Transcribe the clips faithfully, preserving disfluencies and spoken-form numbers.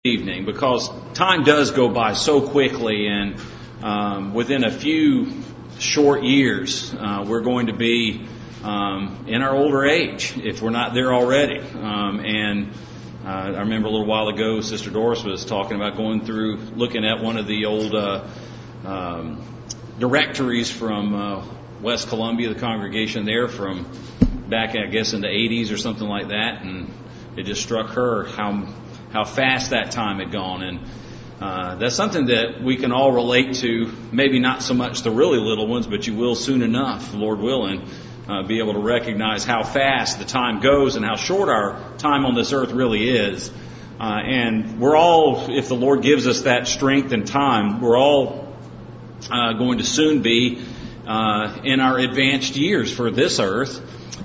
Evening, because time does go by so quickly, and um, within a few short years uh, we're going to be um, in our older age if we're not there already. Um, and uh, I remember a little while ago Sister Doris was talking about going through looking at one of the old uh, um, directories from uh, West Columbia, the congregation there from back I guess in the eighties or something like that, and it just struck her how how fast that time had gone. And uh, that's something that we can all relate to, maybe not so much the really little ones, but you will soon enough, Lord willing, uh, be able to recognize how fast the time goes and how short our time on this earth really is. Uh, and we're all, if the Lord gives us that strength and time, we're all uh, going to soon be uh, in our advanced years for this earth.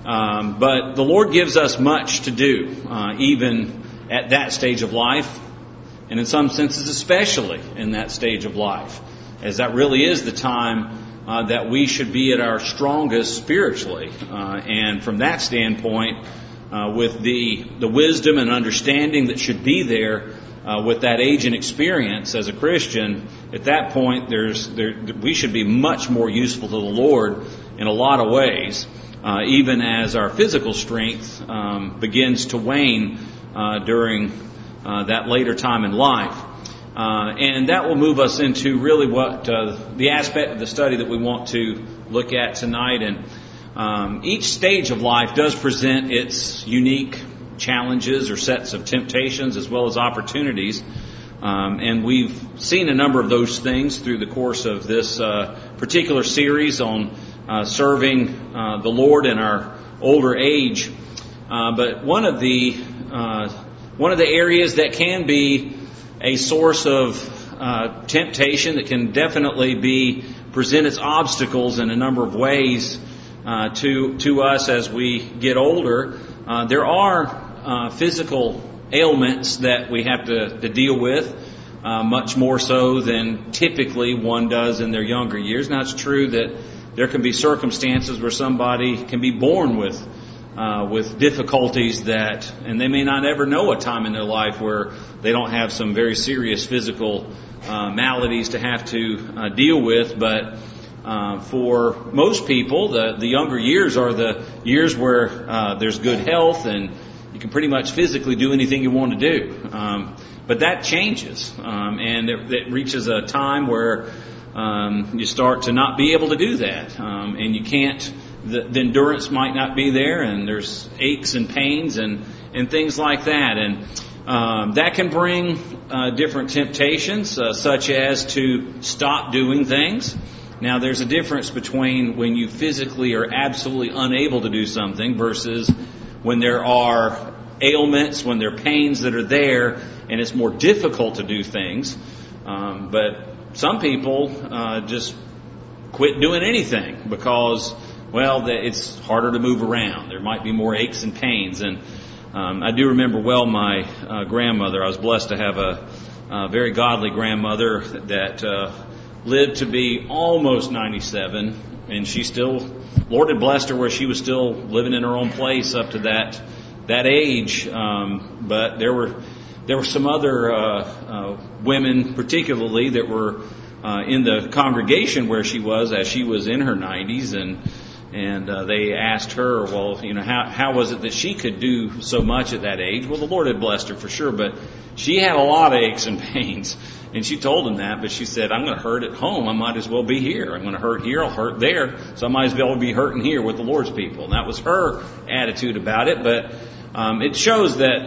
Um, but the Lord gives us much to do, uh, even at that stage of life, and in some senses especially in that stage of life, as that really is the time uh, that we should be at our strongest spiritually. Uh, and from that standpoint, uh, with the the wisdom and understanding that should be there uh, with that age and experience as a Christian, at that point there's there, we should be much more useful to the Lord in a lot of ways, uh, even as our physical strength um, begins to wane Uh, during uh, that later time in life. Uh, and that will move us into really what uh, the aspect of the study that we want to look at tonight. And um, each stage of life does present its unique challenges or sets of temptations as well as opportunities. Um, and we've seen a number of those things through the course of this uh, particular series on uh, serving uh, the Lord in our older age. Uh, but one of the Uh, one of the areas that can be a source of uh, temptation, that can definitely be present its obstacles in a number of ways uh, to to us as we get older. Uh, there are uh, physical ailments that we have to, to deal with, uh, much more so than typically one does in their younger years. Now, it's true that there can be circumstances where somebody can be born with Uh, with difficulties that, and they may not ever know a time in their life where they don't have some very serious physical uh, maladies to have to uh, deal with. But uh, for most people, the, the younger years are the years where uh, there's good health and you can pretty much physically do anything you want to do. Um, but that changes, um, and it, it reaches a time where um, you start to not be able to do that, um, and you can't. The, the endurance might not be there, and there's aches and pains and, and things like that. And um, that can bring uh, different temptations, uh, such as to stop doing things. Now, there's a difference between when you physically are absolutely unable to do something versus when there are ailments, when there are pains that are there, and it's more difficult to do things. Um, but some people uh, just quit doing anything because, well, it's harder to move around. There might be more aches and pains. And um, I do remember well my uh, grandmother. I was blessed to have a, a very godly grandmother that uh, lived to be almost ninety-seven. And she still, Lord had blessed her where she was still living in her own place up to that that age. Um, but there were there were some other uh, uh, women particularly that were uh, in the congregation where she was as she was in her nineties, and And uh, they asked her, well, you know, how how was it that she could do so much at that age? Well, the Lord had blessed her for sure, but she had a lot of aches and pains. And she told him that, but she said, I'm going to hurt at home. I might as well be here. I'm going to hurt here. I'll hurt there. So I might as well be hurting here with the Lord's people. And that was her attitude about it. But um, it shows that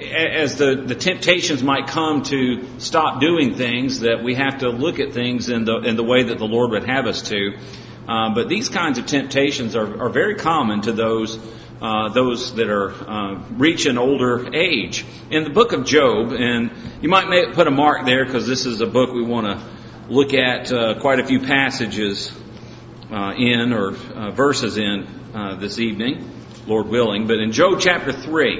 as the, the temptations might come to stop doing things, that we have to look at things in the in the way that the Lord would have us to. Uh, but these kinds of temptations are, are very common to those uh, those that are uh, reach an older age. In the book of Job, and you might may put a mark there because this is a book we want to look at uh, quite a few passages uh, in or uh, verses in uh, this evening, Lord willing. But in Job chapter three,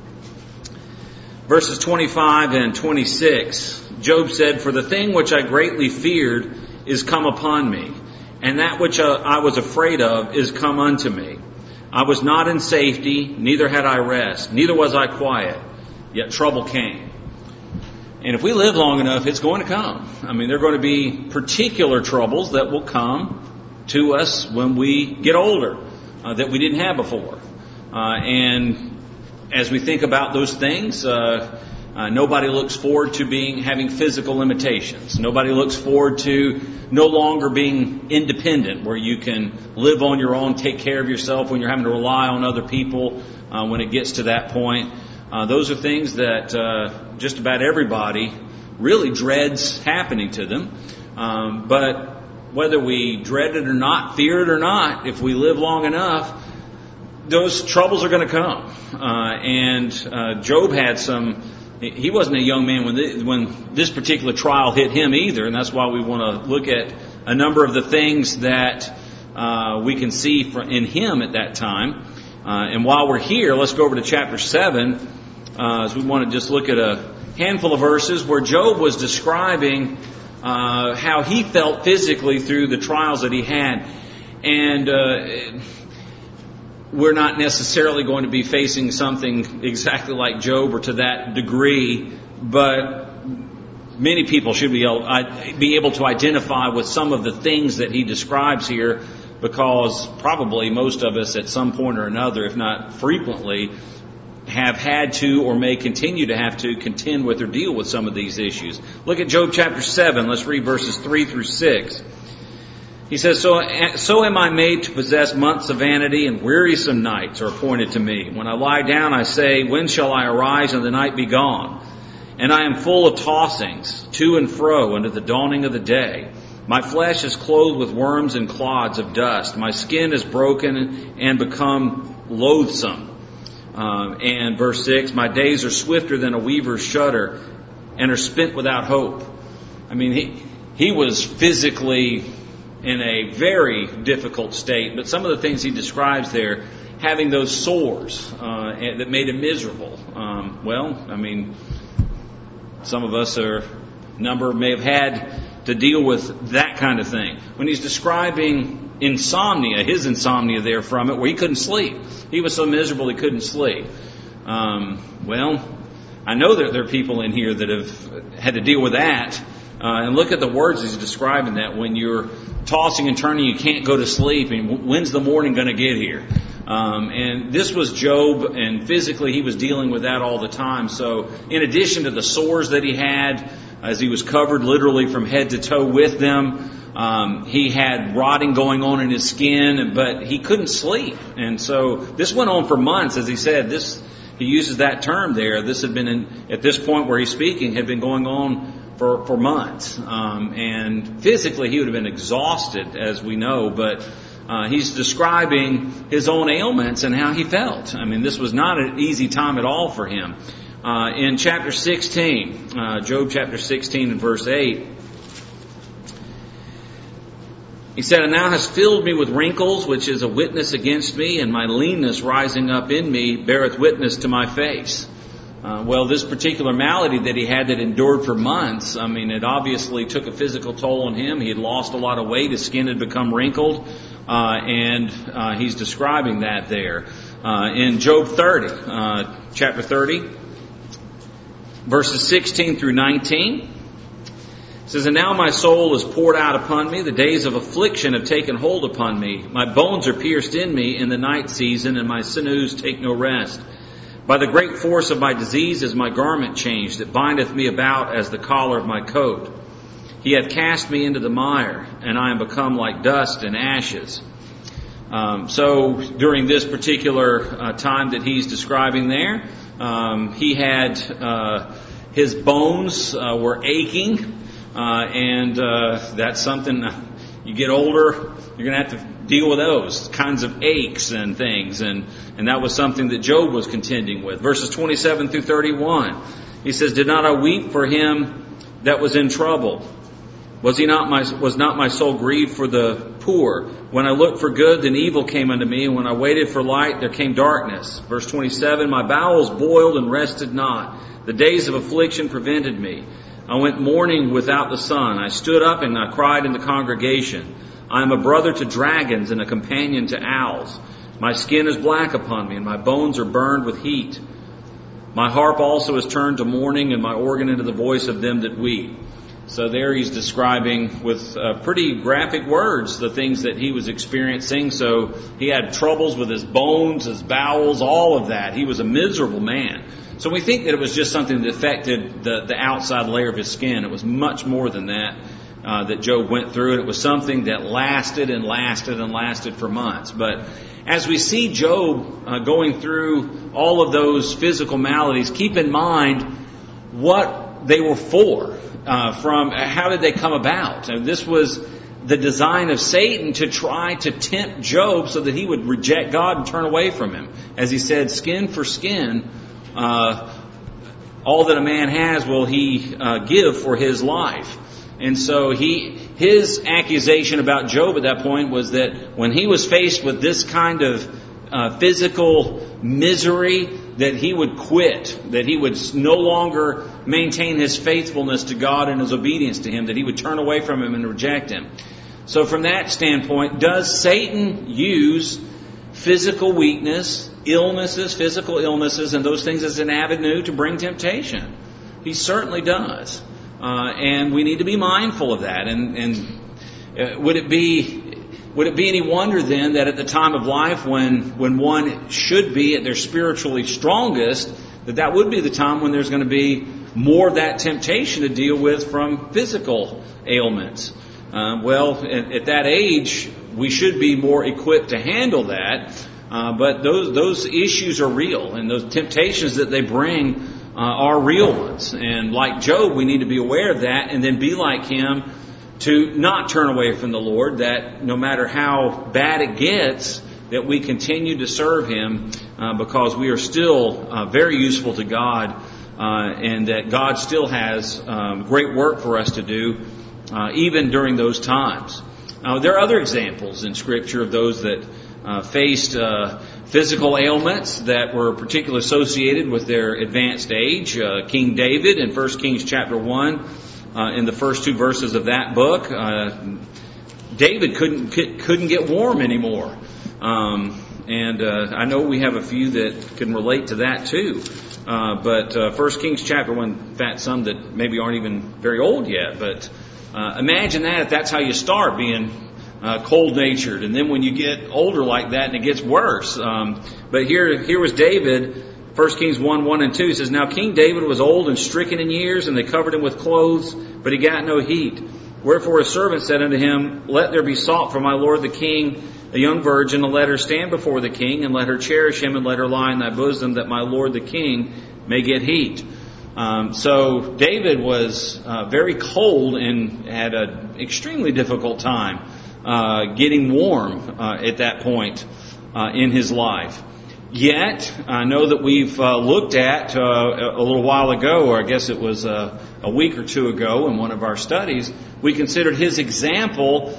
verses twenty-five and twenty-six, Job said, "For the thing which I greatly feared is come upon me, and that which uh, I was afraid of is come unto me. I was not in safety, neither had I rest, neither was I quiet, yet trouble came." And if we live long enough, it's going to come. I mean, there are going to be particular troubles that will come to us when we get older uh, that we didn't have before. Uh, and as we think about those things, uh, uh, nobody looks forward to being having physical limitations. Nobody looks forward to no longer being independent, where you can live on your own, take care of yourself when you're having to rely on other people uh, when it gets to that point. Uh, those are things that uh, just about everybody really dreads happening to them. Um, but whether we dread it or not, fear it or not, if we live long enough, those troubles are going to come. Uh, and uh, Job had some, he wasn't a young man when this, when this particular trial hit him either, and that's why we want to look at a number of the things that uh, we can see in him at that time. Uh, and while we're here, let's go over to chapter seven, uh, as we want to just look at a handful of verses where Job was describing uh, how he felt physically through the trials that he had. And uh, we're not necessarily going to be facing something exactly like Job or to that degree, but many people should be able, be able to identify with some of the things that he describes here, because probably most of us at some point or another, if not frequently, have had to or may continue to have to contend with or deal with some of these issues. Look at Job chapter seven. Let's read verses three through six. He says, so, so am I made to possess months of vanity, and wearisome nights are appointed to me. When I lie down, I say, when shall I arise and the night be gone? And I am full of tossings to and fro unto the dawning of the day. My flesh is clothed with worms and clods of dust. My skin is broken and become loathsome. Um, and verse six, my days are swifter than a weaver's shudder and are spent without hope. I mean, he, he was physically in a very difficult state, but some of the things he describes there, having those sores uh, that made him miserable. Um, well, I mean, some of us are, a number may have had to deal with that kind of thing. When he's describing insomnia, his insomnia there from it, where he couldn't sleep. He was so miserable he couldn't sleep. Um, well, I know that there are people in here that have had to deal with that. Uh, and look at the words he's describing that. When you're tossing and turning, you can't go to sleep. And when's the morning going to get here? Um, and this was Job, and physically he was dealing with that all the time. So in addition to the sores that he had, as he was covered literally from head to toe with them, um, he had rotting going on in his skin, but he couldn't sleep. And so this went on for months. As he said, this, he uses that term there. This had been, in, at this point where he's speaking, had been going on for, for months. Um, and physically he would have been exhausted, as we know, but uh, he's describing his own ailments and how he felt. I mean, this was not an easy time at all for him. Uh, in chapter sixteen, uh, Job chapter sixteen and verse eight, he said, and thou hast filled me with wrinkles, which is a witness against me, and my leanness rising up in me beareth witness to my face. Uh, well, this particular malady that he had that endured for months, I mean, it obviously took a physical toll on him. He had lost a lot of weight. His skin had become wrinkled. Uh, and uh, he's describing that there. Uh, in Job thirty, uh, chapter thirty, verses sixteen through nineteen, it says, and now my soul is poured out upon me. The days of affliction have taken hold upon me. My bones are pierced in me in the night season, and my sinews take no rest. By the great force of my disease is my garment changed. It bindeth me about as the collar of my coat. He hath cast me into the mire, and I am become like dust and ashes. Um, so during this particular uh, time that he's describing there, um, he had uh, his bones uh, were aching, uh, and uh, that's something. You get older, you're going to have to deal with those kinds of aches and things, and and that was something that Job was contending with. Verses twenty-seven through thirty-one, he says, did not I weep for him that was in trouble? Was he not my was not my soul grieved for the poor? When I looked for good, then evil came unto me, and when I waited for light, there came darkness. Verse twenty-seven, my bowels boiled and rested not. The days of affliction prevented me. I went mourning without the sun. I stood up and I cried in the congregation. I am a brother to dragons and a companion to owls. My skin is black upon me, and my bones are burned with heat. My harp also is turned to mourning, and my organ into the voice of them that weep. So there he's describing with uh, pretty graphic words the things that he was experiencing. So he had troubles with his bones, his bowels, all of that. He was a miserable man. So we think that it was just something that affected the, the outside layer of his skin. It was much more than that uh, that Job went through. And it was something that lasted and lasted and lasted for months. But as we see Job uh, going through all of those physical maladies, keep in mind what they were for. Uh, from how did they come about? And this was the design of Satan to try to tempt Job so that he would reject God and turn away from him. As he said, skin for skin, uh, all that a man has will he uh, give for his life. And so he, his accusation about Job at that point was that when he was faced with this kind of uh, physical misery, that he would quit, that he would no longer maintain his faithfulness to God and his obedience to Him, that he would turn away from Him and reject Him. So from that standpoint, does Satan use physical weakness, illnesses, physical illnesses, and those things as an avenue to bring temptation? He certainly does. Uh, and we need to be mindful of that. And, and uh, would it be would it be any wonder then that at the time of life when when one should be at their spiritually strongest, that that would be the time when there's going to be more of that temptation to deal with from physical ailments? Uh, well, at, at that age, we should be more equipped to handle that. Uh, but those those issues are real, and those temptations that they bring uh, are real ones. And like Job, we need to be aware of that, and then be like him to not turn away from the Lord. That no matter how bad it gets, that we continue to serve Him uh, because we are still uh, very useful to God, uh, and that God still has um, great work for us to do, uh, even during those times. Now, there are other examples in Scripture of those that uh, faced uh, physical ailments that were particularly associated with their advanced age. Uh, King David in First Kings chapter one, uh, in the first two verses of that book, uh, David couldn't couldn't get warm anymore. Um, and uh, I know we have a few that can relate to that too. Uh, but uh, First Kings chapter one, in fact, some that maybe aren't even very old yet. But uh, imagine that if that's how you start, being uh, cold-natured, and then when you get older like that, and it gets worse. Um, but here, here was David. First Kings one, one and two says, "Now King David was old and stricken in years, and they covered him with clothes, but he got no heat. Wherefore his servant said unto him, Let there be sought for my lord the king a young virgin, and let her stand before the king, and let her cherish him, and let her lie in thy bosom, that my lord the king may get heat." Um, so David was uh, very cold and had an extremely difficult time uh, getting warm uh, at that point uh, in his life. Yet, I know that we've uh, looked at uh, a little while ago, or I guess it was uh, a week or two ago in one of our studies, we considered his example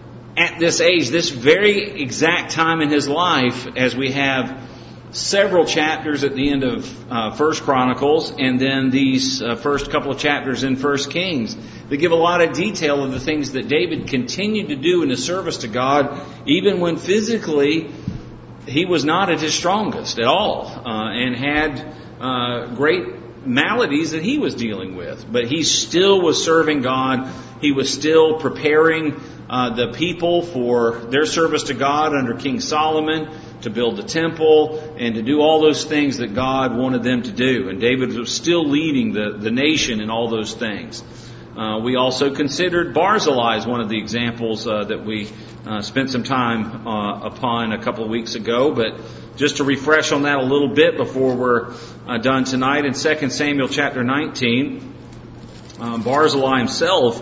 at this age, this very exact time in his life, as we have several chapters at the end of uh, First Chronicles, and then these uh, first couple of chapters in First Kings. They give a lot of detail of the things that David continued to do in his service to God, even when physically he was not at his strongest at all, uh, and had uh, great maladies that he was dealing with. But he still was serving God. He was still preparing uh, the people for their service to God under King Solomon, to build the temple and to do all those things that God wanted them to do. And David was still leading the, the nation in all those things. Uh, we also considered Barzillai as one of the examples uh, that we uh, spent some time uh, upon a couple of weeks ago. But just to refresh on that a little bit before we're uh, done tonight, in Second Samuel chapter nineteen, um, Barzillai himself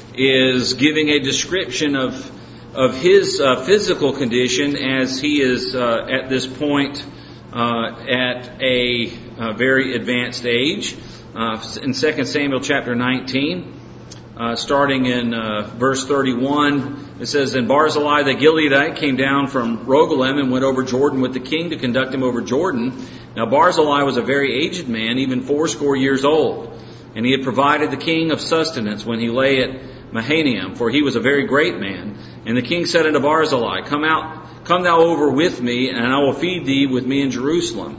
is giving a description of of his uh, physical condition as he is uh, at this point uh, at a, a very advanced age. Uh, in Second Samuel chapter nineteen, uh, starting in uh, verse thirty-one, it says, "And Barzillai the Gileadite came down from Rogelim and went over Jordan with the king to conduct him over Jordan. Now Barzillai was a very aged man, even fourscore years old. And he had provided the king of sustenance when he lay at Mahanaim, for he was a very great man. And the king said unto Barzillai, Come out, come thou over with me, and I will feed thee with me in Jerusalem.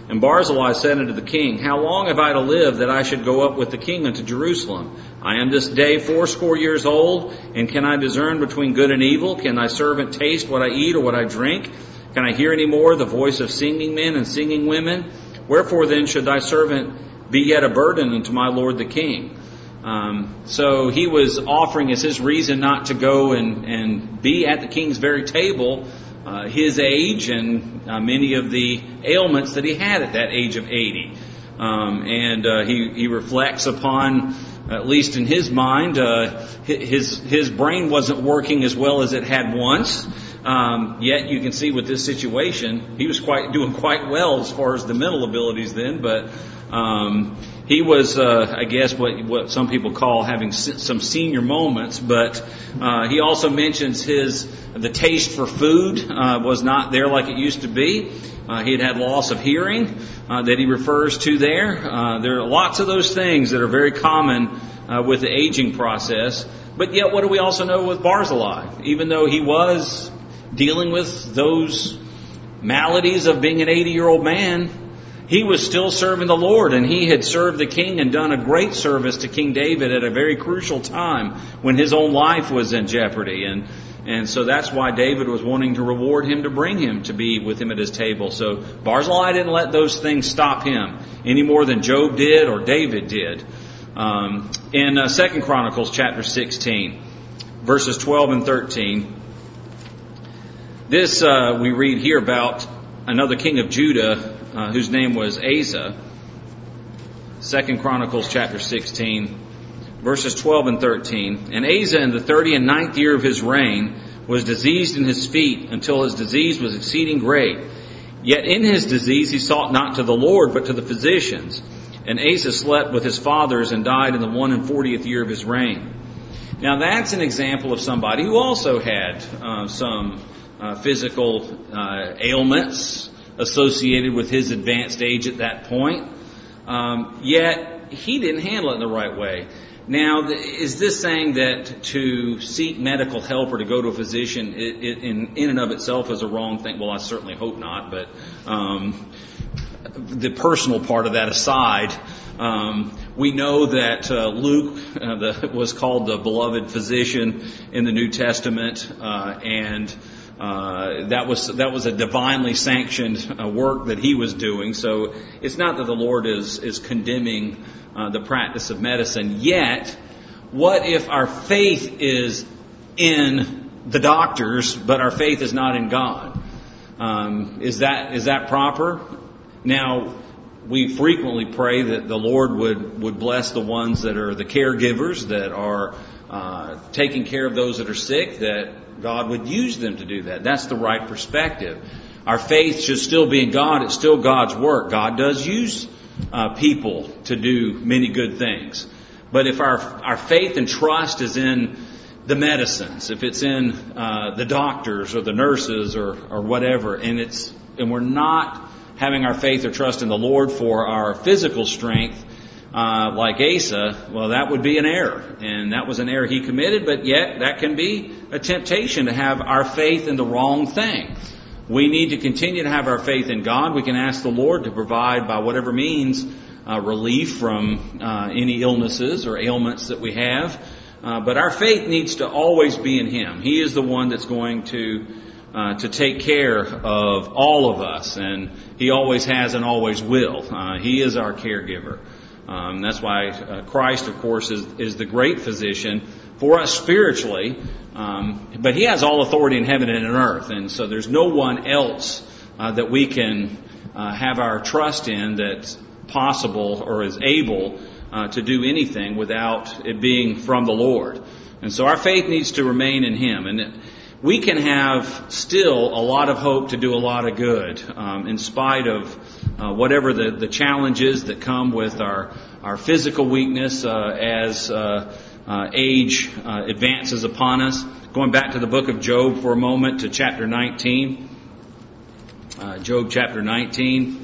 And Barzillai said unto the king, How long have I to live that I should go up with the king unto Jerusalem? I am this day fourscore years old, and can I discern between good and evil? Can thy servant taste what I eat or what I drink? Can I hear any more the voice of singing men and singing women? Wherefore then should thy servant be yet a burden unto my lord the king? Um, so he was offering as his reason not to go and, and be at the king's very table, uh, his age and uh, many of the ailments that he had at that age of eighty. Um, and uh, he, he reflects upon, at least in his mind, uh, his his brain wasn't working as well as it had once. Um, yet you can see with this situation, he was quite doing quite well as far as the mental abilities then, but um, he was, uh, I guess, what what some people call having some senior moments. But uh, he also mentions his the taste for food uh, was not there like it used to be. Uh, he had had loss of hearing uh, that he refers to there. Uh, there are lots of those things that are very common uh, with the aging process. But yet, what do we also know with Barzillai? Even though he was dealing with those maladies of being an eighty-year-old man, he was still serving the Lord, and he had served the king and done a great service to King David at a very crucial time when his own life was in jeopardy. And and so that's why David was wanting to reward him to bring him to be with him at his table. So Barzillai didn't let those things stop him any more than Job did or David did. Um, in uh, Second Chronicles chapter sixteen, verses twelve and thirteen, this uh, we read here about another king of Judah uh, whose name was Asa. Second Chronicles chapter sixteen, verses twelve and thirteen. And Asa in the thirty and ninth year of his reign was diseased in his feet until his disease was exceeding great. Yet in his disease he sought not to the Lord but to the physicians. And Asa slept with his fathers and died in the one and fortieth year of his reign. Now that's an example of somebody who also had uh, some uh, physical uh, ailments associated with his advanced age at that point. Um, yet he didn't handle it in the right way. Now, is this saying that to seek medical help or to go to a physician it, it, in, in and of itself is a wrong thing? Well, I certainly hope not, but um, the personal part of that aside, um, we know that uh, Luke uh, the, was called the beloved physician in the New Testament, uh, and uh, that was that was a divinely sanctioned uh, work that he was doing. So it's not that the Lord is is condemning uh, the practice of medicine. Yet, what if our faith is in the doctors, but our faith is not in God? Um, is that is that proper? Now, we frequently pray that the Lord would, would bless the ones that are the caregivers, that are uh, taking care of those that are sick, that God would use them to do that. That's the right perspective. Our faith should still be in God. It's still God's work. God does use uh, people to do many good things. But if our our faith and trust is in the medicines, if it's in uh, the doctors or the nurses or, or whatever, and it's and we're not having our faith or trust in the Lord for our physical strength, uh, like Asa, well, that would be an error. And that was an error he committed, but yet that can be a temptation to have our faith in the wrong thing. We need to continue to have our faith in God. We can ask the Lord to provide by whatever means uh, relief from uh, any illnesses or ailments that we have. Uh, but our faith needs to always be in Him. He is the one that's going to Uh, to take care of all of us, and He always has and always will. Uh, he is our caregiver. Um, that's why uh, Christ, of course, is, is the great physician for us spiritually, um, but He has all authority in heaven and in earth, and so there's no one else uh, that we can uh, have our trust in that's possible or is able uh, to do anything without it being from the Lord. And so our faith needs to remain in Him, and it, we can have still a lot of hope to do a lot of good, um, in spite of uh, whatever the, the challenges that come with our, our physical weakness uh, as uh, uh, age uh, advances upon us. Going back to the book of Job for a moment, to chapter nineteen. Uh, Job chapter nineteen.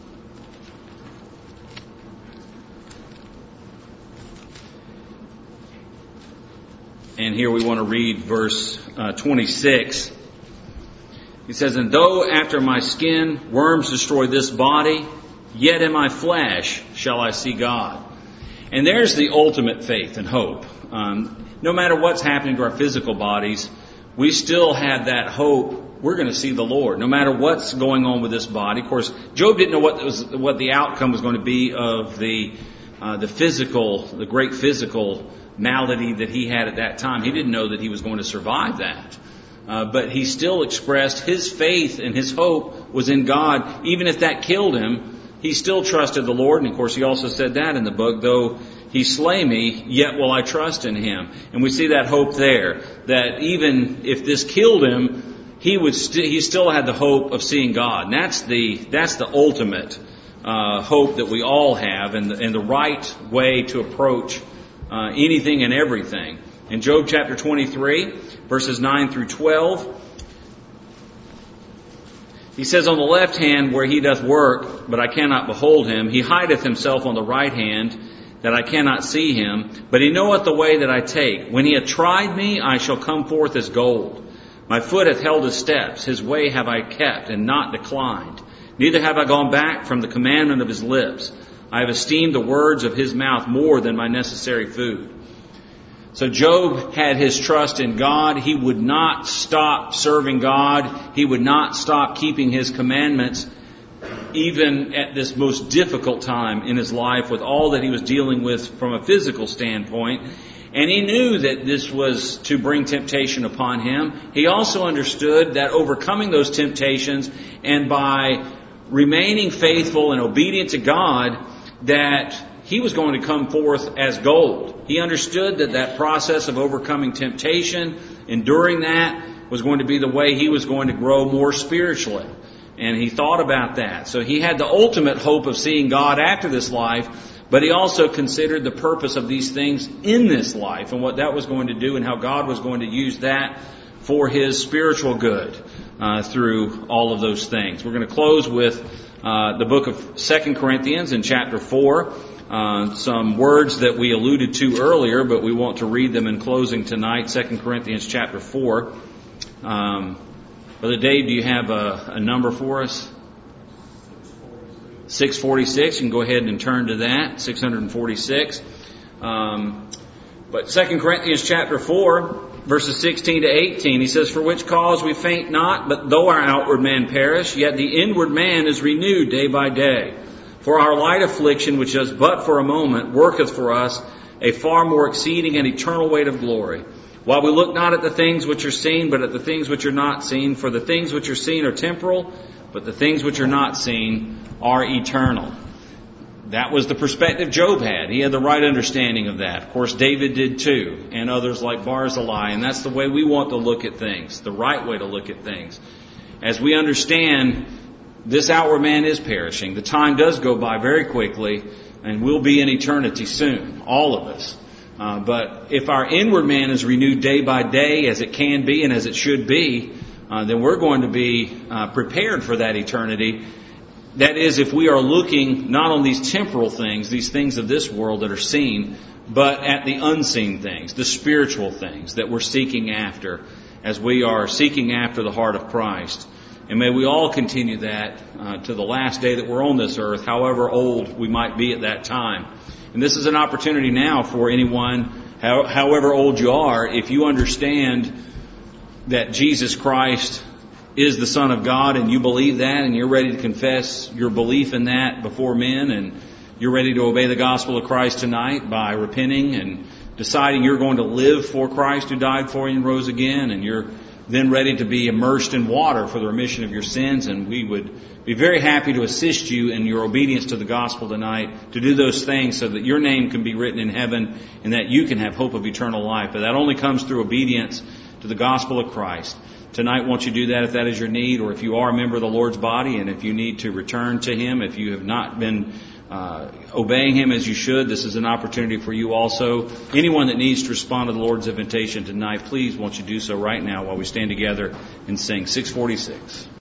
And here we want to read verse uh, twenty-six. He says, "And though after my skin worms destroy this body, yet in my flesh shall I see God. And there's the ultimate faith and hope. Um, no matter what's happening to our physical bodies, we still have that hope. We're going to see the Lord, no matter what's going on with this body. Of course, Job didn't know what was what the outcome was going to be of the uh, the physical, the great physical malady that he had at that time. He didn't know that he was going to survive that. Uh, but he still expressed his faith and his hope was in God. Even if that killed him, he still trusted the Lord. And of course, he also said that in the book, though he slay me, yet will I trust in him. And we see that hope there, that even if this killed him, he would st- he still had the hope of seeing God. And that's the that's the ultimate uh, hope that we all have, and the, and the right way to approach uh, anything and everything. In Job chapter twenty-three, verses nine through twelve, he says, on the left hand where he doth work, but I cannot behold him, he hideth himself on the right hand, that I cannot see him. But he knoweth the way that I take. When he hath tried me, I shall come forth as gold. My foot hath held his steps. His way have I kept, and not declined. Neither have I gone back from the commandment of his lips. I have esteemed the words of his mouth more than my necessary food. So Job had his trust in God. He would not stop serving God. He would not stop keeping his commandments, even at this most difficult time in his life with all that he was dealing with from a physical standpoint. And he knew that this was to bring temptation upon him. He also understood that overcoming those temptations and by remaining faithful and obedient to God, that he was going to come forth as gold. He understood that that process of overcoming temptation, enduring that, was going to be the way he was going to grow more spiritually. And he thought about that. So he had the ultimate hope of seeing God after this life, but he also considered the purpose of these things in this life and what that was going to do and how God was going to use that for his spiritual good uh, through all of those things. We're going to close with uh, the book of Second Corinthians in chapter four. Uh, some words that we alluded to earlier, but we want to read them in closing tonight. Second Corinthians chapter four. Um, Brother Dave, do you have a, a number for us? six forty-six. You can go ahead and turn to that. six forty-six. Um, but Second Corinthians chapter four, verses sixteen to eighteen, he says, for which cause we faint not, but though our outward man perish, yet the inward man is renewed day by day. For our light affliction, which is but for a moment, worketh for us a far more exceeding and eternal weight of glory. While we look not at the things which are seen, but at the things which are not seen. For the things which are seen are temporal, but the things which are not seen are eternal. That was the perspective Job had. He had the right understanding of that. Of course, David did too, and others like Barzillai. And that's the way we want to look at things, the right way to look at things. As we understand, this outward man is perishing. The time does go by very quickly, and we'll be in eternity soon, all of us. Uh, but if our inward man is renewed day by day, as it can be and as it should be, uh, then we're going to be uh, prepared for that eternity. That is, if we are looking not on these temporal things, these things of this world that are seen, but at the unseen things, the spiritual things that we're seeking after as we are seeking after the heart of Christ. And may we all continue that uh, to the last day that we're on this earth, however old we might be at that time. And this is an opportunity now for anyone, how, however old you are, if you understand that Jesus Christ is the Son of God and you believe that and you're ready to confess your belief in that before men, and you're ready to obey the gospel of Christ tonight by repenting and deciding you're going to live for Christ who died for you and rose again, and you're then ready to be immersed in water for the remission of your sins. And we would be very happy to assist you in your obedience to the gospel tonight, to do those things so that your name can be written in heaven and that you can have hope of eternal life. But that only comes through obedience to the gospel of Christ. Tonight, won't you do that if that is your need, or if you are a member of the Lord's body and if you need to return to Him, if you have not been uh, obeying Him as you should, this is an opportunity for you also. Anyone that needs to respond to the Lord's invitation tonight, please won't you do so right now while we stand together and sing six forty-six.